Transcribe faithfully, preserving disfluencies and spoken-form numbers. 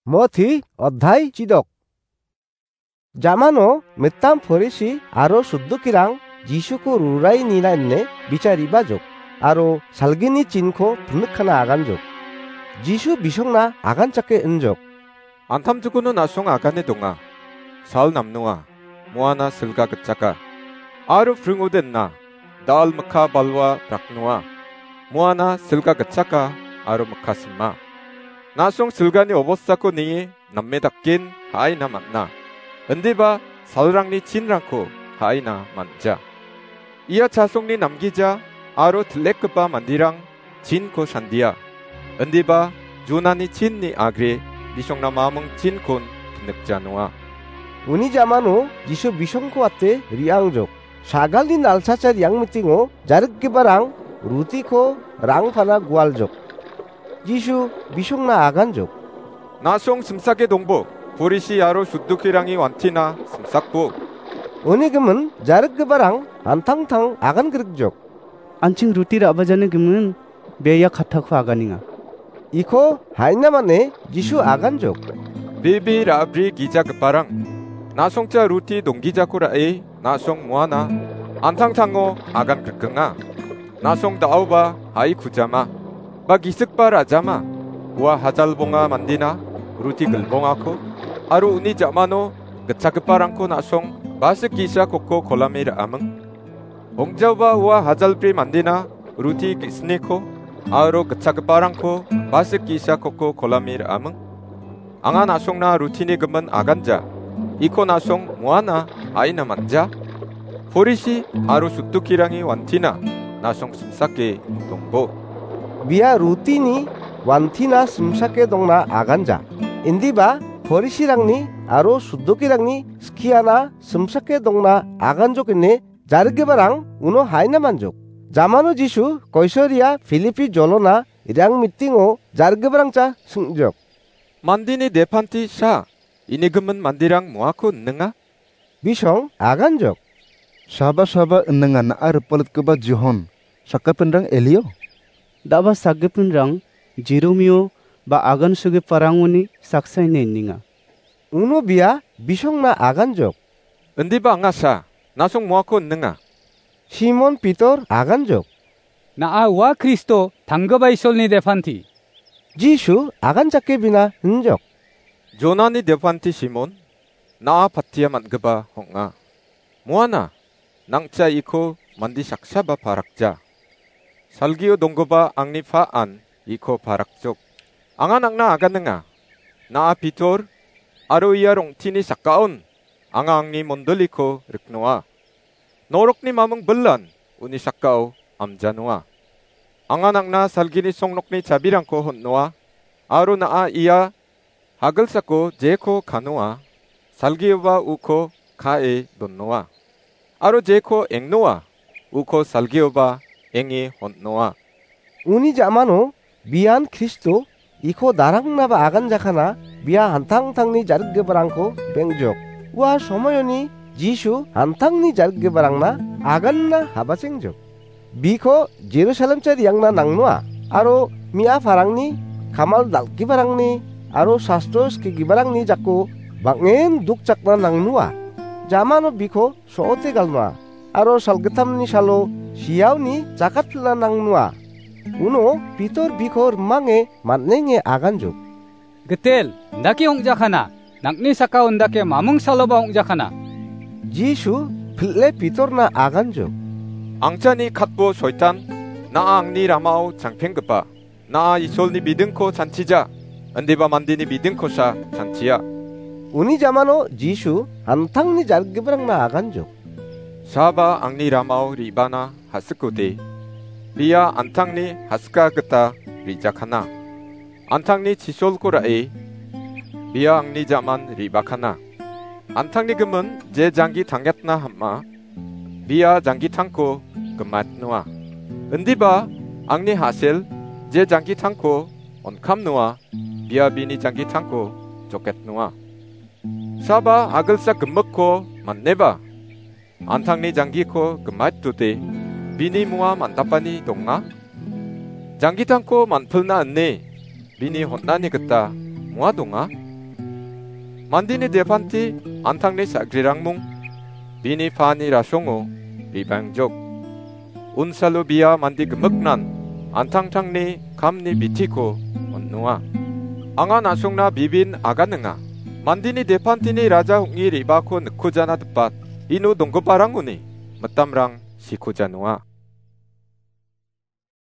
মথি অধ্যায় চিদক জামানো মেত্তাম ফরেসি আরো সুদ্দুকিরাং যিশুকো রুরাই নিলাইনে বিচারি বাজক আরো 살기니 চিনখো 분늑하나 아간족 যিশু বিসংনা আগান চাকে 은족 안탐 주고는 나송 아간의 동아 사울 남노아 모아나 슬가 그짜까 아루 프릉오덴나 다알 마카 발와 브락노아 모아나 슬가 그짜까 아루 마카 스마 나송 슬가니 오보사코 니 남매답긴 하이나 만나 은디바 사울랑니 진랑코 하이나 만자 이어 자송니 남기자 아로 들레크바 만디랑 진코 산디야 은디바 주나니 진니 아그리 비숑나 마몽 진콘 늑자노아 우니 자마노 যিশু বিসংকো আতে রিয়াং족 সাগালনি নালসাচা রিয়াং মিটিংও জারগগেবারাং রুতিখো রাংফানা গোয়াল족 যিশু বিসংনা 아간족 나송 심사계 동보 보리시 아로 슈두키랑이 완티나 심삭보 오니금은 자르그바랑 안탕탕 아간 그릇족 안칭 루티라 아바자네 금은 메야 카타쿠 아가닝아 이코 하이나마네 যিশু 아간족 비비 라브리 기자 그바랑 나송자 루티 동기자코라에 나송 모아나 안탕탕오 아간 그끙아 나송 다우바 아이 구자마 바기슥바 라자마 우와 하잘봉아 만디나 루티 글봉아코 아루 우니 자마노 그차그바랑코 나송 바스 기샤 코코 콜라미르 아멍 봉자우바 우와 하잘브리 만디나 루티 기스니코 아로 그차그바랑코 바스 기샤 코코 콜라미르 아멍 앙아 나송나 루티니 금은 아간자 이코 나송 모아나 아이나 만자 포리시 아로 숫두키랑이 완티나 나송 숨삭게 동보 비아 루티니 완티나 숨삭게 동나 아간자 인디바 포리시랑니 아로 숫두키랑니 스키아나 숨삭게 동나 아간족이네 자르게바랑 우노 하이나만족 자마노 যিশু কৈশরিয়া ফিলিপি জলনা ইরাং মিটিংও 자르게바랑자 승족 만디니 네판티 샤 이니금은 만디랑 모아코 능아 비성 아간족 사바-사바 은능아 나아르 폴ৎ그바 지혼 사카펜랑 엘리오 다바 사게픈랑 지로미오 바 아간 수게 파랑오니 삭사이네 닝아 우노 비아 비성나 아간족 은디바 앙아샤 나송 모아코 능아 시몬 피터 아간족 나아와 크리스토 당거바이 솔니 데판티 যিশু 아간자께 비나 은족 조나니 데판티 시몬 나아 파티야 만그바 홍아 모아나 낭짜 이코 만디 샥샤바 바락자 살기요 동거바 앙니 파안 이코 바락족 앙아낭나 아가능아 나아 비토르 아로이야 롱티니 삭가온 앙아 앙니 몬돌리코 르크노아 노록니 마멍 벌란 우니 삭가오 암자노아 앙아낭나 살기니 송록니 자비랑코 혼노아 아로 나아 이야 하글사코 제코 가노아 살기요바 우코 카에 돈노아 아로 제코 앵노아 우코 살기요바 앵이 혼노아 우니 자마노 비안 크리스토 이코 나랑나바 아간자카나 비아 한탕탕니 자르게바랑코 뱅족 와 소모요니 যিশু 한탕니 자르게바랑나 아간나 하바생족 비코 제루살렘 짜리양나 낭노아 아로 미아 파랑니 가말 달기바랑니 아로 사스토스키 기바랑니 잡고 방엔 둑작나 낭노아 자마노 비코 소오테 갈노아 아로 살그탐니 살로 시야우니 자카틀라 낭노아 우노 비토르 비코 망에 만냉에 아간족 그텔 나키 홍작하나 낙니 사카온다케 마뭉 살로바 홍작하나 যিশু 필레 비토르나 아간족 앙짜니 갓보 소이탄 나아 앙니 라마오 장팽급바 나아 이솔니 미등코 잔치자 은디바 만디니 미등코샤 잔치야 우니 자마노 যিশু 한탕니 자르게바랑나 아간족 샤바 앙니 라마오 리바나 하스코데 비야 안탕니 하스카 그타 리자카나 안탕니 치솔코라에 비야 앙니 자만 리바카나 안탕니 금은 제 장기 당겼나 함마 비야 장기 탕코 그맛노아 은디바 앙니 하셀 제 장기 탕코 온캄노아 비야 비니 장기 탕코 좋겠노아 샤바 아글사 금먹코 만네바 안탕니 장기코 그맛두데 비니 무아 만다빠니 동아 장기 탕코 만풀나 은네 비니 혼나니 그따 모아동아 Mandini depanti antangni sagrirangmung bini fani rasongo ribangjok. Unsalo biya mandi gemeknan antangtangni kamni bitiko onnua. Anga nasongna bibin aganenga. Mandini depantini raja hungi ribako nekojana tepat. Inu donggo paranguni metamrang sikojanua.